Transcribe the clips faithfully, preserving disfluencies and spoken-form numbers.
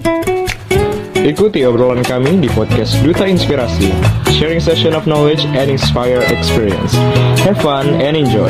Ikuti obrolan kami di podcast Duta Inspirasi, sharing session of knowledge and inspire experience. Have fun and enjoy.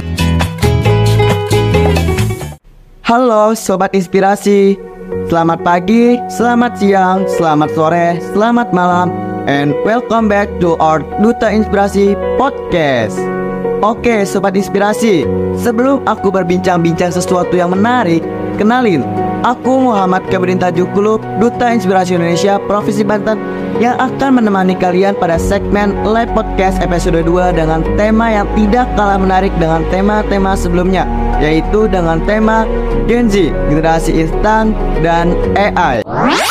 Halo Sobat Inspirasi, selamat pagi, selamat siang, selamat sore, selamat malam, and welcome back to our Duta Inspirasi Podcast. Oke Sobat Inspirasi, sebelum aku berbincang-bincang sesuatu yang menarik, kenalin, aku Muhammad Kabrin Tajukulub, Duta Inspirasi Indonesia Provinsi Banten, yang akan menemani kalian pada segmen live podcast episode dua dengan tema yang tidak kalah menarik dengan tema-tema sebelumnya, yaitu dengan tema Gen Z, generasi instan, dan A I.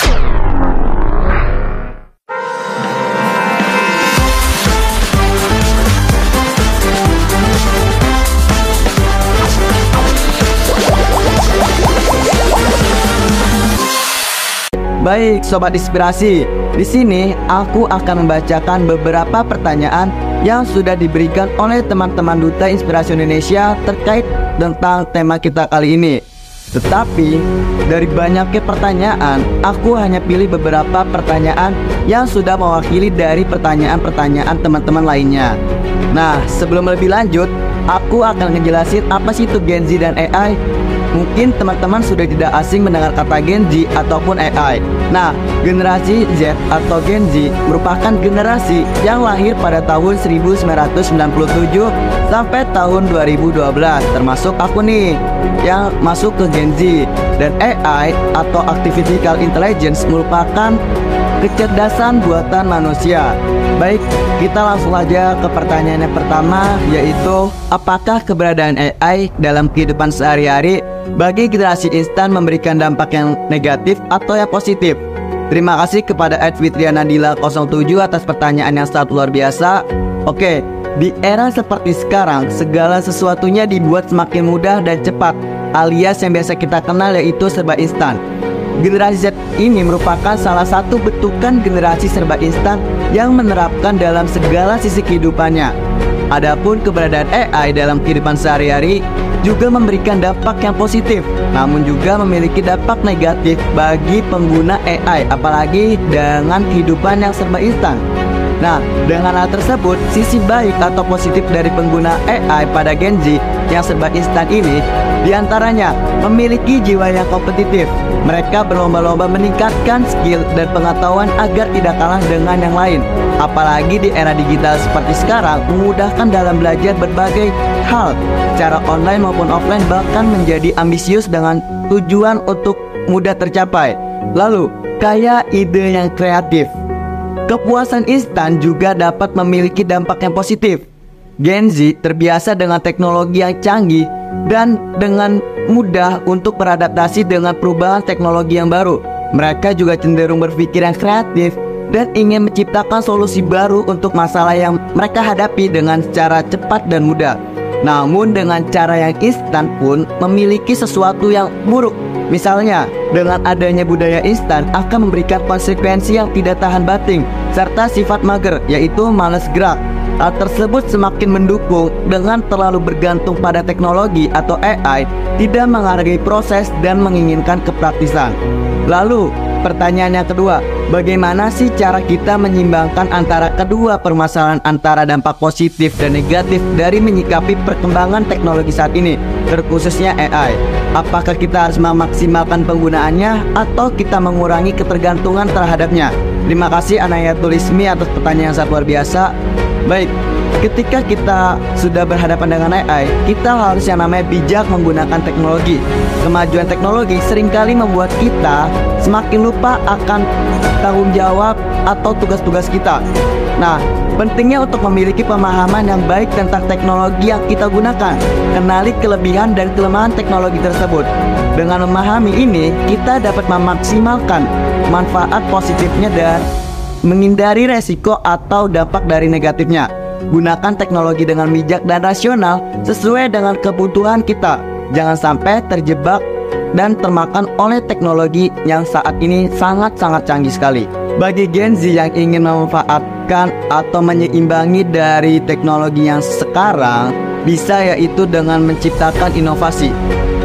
Baik Sobat Inspirasi, di sini aku akan membacakan beberapa pertanyaan yang sudah diberikan oleh teman-teman Duta Inspirasi Indonesia terkait tentang tema kita kali ini. Tetapi dari banyaknya pertanyaan, aku hanya pilih beberapa pertanyaan yang sudah mewakili dari pertanyaan-pertanyaan teman-teman lainnya. Nah, sebelum lebih lanjut, aku akan ngejelasin apa sih itu Gen Z dan A I. Mungkin teman-teman sudah tidak asing mendengar kata Gen Z ataupun A I. Nah, generasi Z atau Gen Z merupakan generasi yang lahir pada tahun seribu sembilan ratus sembilan puluh tujuh sampai tahun dua ribu dua belas. Termasuk aku nih yang masuk ke Gen Z. Dan A I atau Artificial Intelligence merupakan kecerdasan buatan manusia. Baik, kita langsung aja ke pertanyaan yang pertama, yaitu apakah keberadaan A I dalam kehidupan sehari-hari bagi generasi instan memberikan dampak yang negatif atau yang positif? Terima kasih kepada at Fitriana Dila nol tujuh atas pertanyaan yang sangat luar biasa. Oke, di era seperti sekarang, segala sesuatunya dibuat semakin mudah dan cepat, alias yang biasa kita kenal yaitu serba instan. Generasi Z ini merupakan salah satu bentukan generasi serba instan yang menerapkan dalam segala sisi kehidupannya. Adapun keberadaan A I dalam kehidupan sehari-hari juga memberikan dampak yang positif, namun juga memiliki dampak negatif bagi pengguna A I, apalagi dengan kehidupan yang serba instan. Nah, dengan hal tersebut, sisi baik atau positif dari pengguna A I pada Gen Z yang serba instan ini diantaranya memiliki jiwa yang kompetitif. Mereka berlomba-lomba meningkatkan skill dan pengetahuan agar tidak kalah dengan yang lain. Apalagi di era digital seperti sekarang, memudahkan dalam belajar berbagai hal secara online maupun offline, bahkan menjadi ambisius dengan tujuan untuk mudah tercapai. Lalu, kaya ide yang kreatif. Kepuasan instan juga dapat memiliki dampak yang positif. Gen Z terbiasa dengan teknologi yang canggih dan dengan mudah untuk beradaptasi dengan perubahan teknologi yang baru. Mereka juga cenderung berpikir yang kreatif dan ingin menciptakan solusi baru untuk masalah yang mereka hadapi dengan cara cepat dan mudah. Namun dengan cara yang instan pun memiliki sesuatu yang buruk. Misalnya, dengan adanya budaya instan akan memberikan konsekuensi yang tidak tahan banting serta sifat mager, yaitu malas gerak. Hal tersebut semakin mendukung dengan terlalu bergantung pada teknologi atau A I, tidak menghargai proses dan menginginkan kepraktisan. Lalu, pertanyaan yang kedua, bagaimana sih cara kita menyimbangkan antara kedua permasalahan antara dampak positif dan negatif dari menyikapi perkembangan teknologi saat ini, terkhususnya A I? Apakah kita harus memaksimalkan penggunaannya atau kita mengurangi ketergantungan terhadapnya? Terima kasih Anayatul Ismi atas pertanyaan yang sangat luar biasa. Baik, ketika kita sudah berhadapan dengan A I, kita harus yang namanya bijak menggunakan teknologi. Kemajuan teknologi seringkali membuat kita semakin lupa akan tanggung jawab atau tugas-tugas kita. Nah, pentingnya untuk memiliki pemahaman yang baik tentang teknologi yang kita gunakan. Kenali kelebihan dan kelemahan teknologi tersebut. Dengan memahami ini, kita dapat memaksimalkan manfaat positifnya dan menghindari resiko atau dampak dari negatifnya. Gunakan teknologi dengan bijak dan rasional sesuai dengan kebutuhan kita. Jangan sampai terjebak dan termakan oleh teknologi yang saat ini sangat-sangat canggih sekali. Bagi Gen Z yang ingin memanfaatkan atau menyeimbangi dari teknologi yang sekarang, bisa yaitu dengan menciptakan inovasi.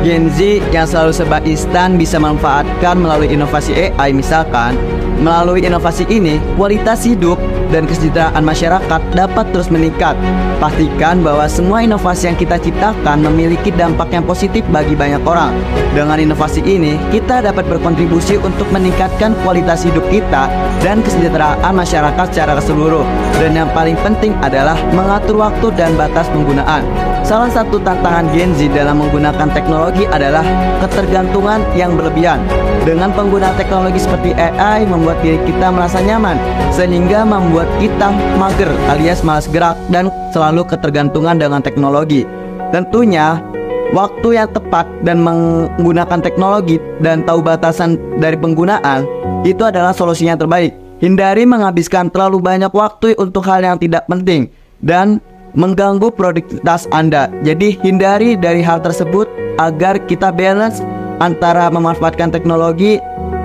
Gen Z yang selalu serba instan bisa manfaatkan melalui inovasi A I misalkan. Melalui inovasi ini, kualitas hidup dan kesejahteraan masyarakat dapat terus meningkat. Pastikan bahwa semua inovasi yang kita ciptakan memiliki dampak yang positif bagi banyak orang. Dengan inovasi ini, kita dapat berkontribusi untuk meningkatkan kualitas hidup kita dan kesejahteraan masyarakat secara keseluruhan. Dan yang paling penting adalah mengatur waktu dan batas penggunaan. Salah satu tantangan Gen Z dalam menggunakan teknologi adalah ketergantungan yang berlebihan. Dengan penggunaan teknologi seperti A I membuat diri kita merasa nyaman, sehingga membuat kita mager alias malas gerak dan selalu ketergantungan dengan teknologi. Tentunya, waktu yang tepat dan menggunakan teknologi dan tahu batasan dari penggunaan itu adalah solusi yang terbaik. Hindari menghabiskan terlalu banyak waktu untuk hal yang tidak penting dan mengganggu produktivitas Anda. Jadi hindari dari hal tersebut agar kita balance antara memanfaatkan teknologi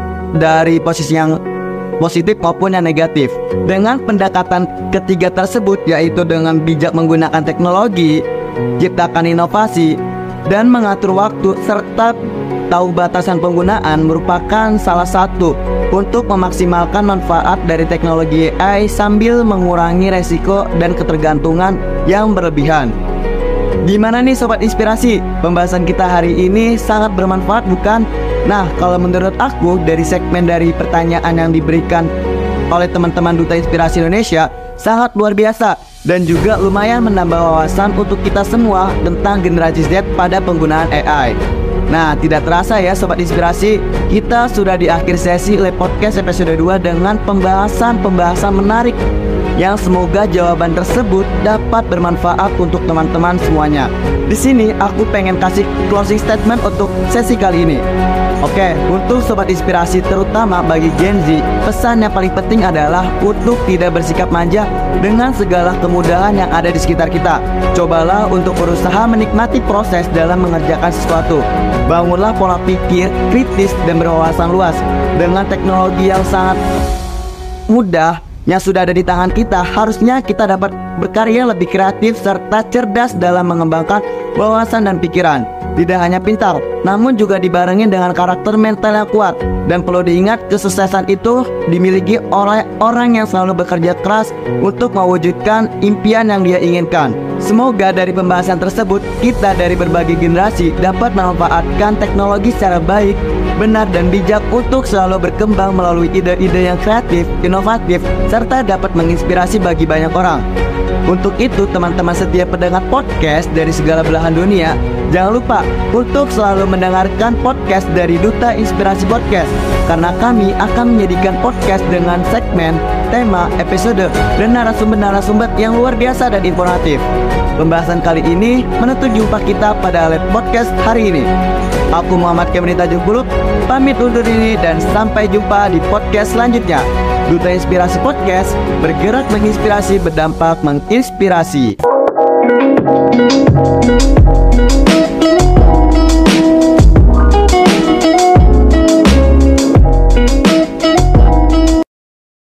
dari posisi yang positif maupun yang negatif. Dengan pendekatan ketiga tersebut, yaitu dengan bijak menggunakan teknologi, ciptakan inovasi, dan mengatur waktu serta tahu batasan penggunaan merupakan salah satu untuk memaksimalkan manfaat dari teknologi A I sambil mengurangi resiko dan ketergantungan yang berlebihan. Gimana nih Sobat Inspirasi? Pembahasan kita hari ini sangat bermanfaat bukan? Nah, kalau menurut aku dari segmen dari pertanyaan yang diberikan oleh teman-teman Duta Inspirasi Indonesia sangat luar biasa dan juga lumayan menambah wawasan untuk kita semua tentang generasi Z pada penggunaan A I. Nah, tidak terasa ya Sobat Inspirasi, kita sudah di akhir sesi Live Podcast episode dua dengan pembahasan-pembahasan menarik yang semoga jawaban tersebut dapat bermanfaat untuk teman-teman semuanya. Di sini aku pengen kasih closing statement untuk sesi kali ini. Oke, untuk Sobat Inspirasi terutama bagi Gen Z, pesan yang paling penting adalah untuk tidak bersikap manja dengan segala kemudahan yang ada di sekitar kita. Cobalah untuk berusaha menikmati proses dalam mengerjakan sesuatu. Bangunlah pola pikir kritis dan berwawasan luas. Dengan teknologi yang sangat mudah yang sudah ada di tangan kita, harusnya kita dapat berkarya lebih kreatif serta cerdas dalam mengembangkan wawasan dan pikiran. Tidak hanya pintar, namun juga dibarengi dengan karakter mental yang kuat. Dan perlu diingat, kesuksesan itu dimiliki oleh orang yang selalu bekerja keras untuk mewujudkan impian yang dia inginkan. Semoga dari pembahasan tersebut, kita dari berbagai generasi dapat memanfaatkan teknologi secara baik, benar dan bijak untuk selalu berkembang melalui ide-ide yang kreatif, inovatif, serta dapat menginspirasi bagi banyak orang. Untuk itu, teman-teman setia pendengar podcast dari segala belahan dunia, jangan lupa untuk selalu mendengarkan podcast dari Duta Inspirasi Podcast, karena kami akan menjadikan podcast dengan segmen, tema, episode, dan narasumber-narasumber yang luar biasa dan informatif. Pembahasan kali ini menutup jumpa kita pada live podcast hari ini. Aku Muhammad Kemri Tajuk Buluk, pamit undur diri dan sampai jumpa di podcast selanjutnya. Duta Inspirasi Podcast, bergerak menginspirasi, berdampak menginspirasi.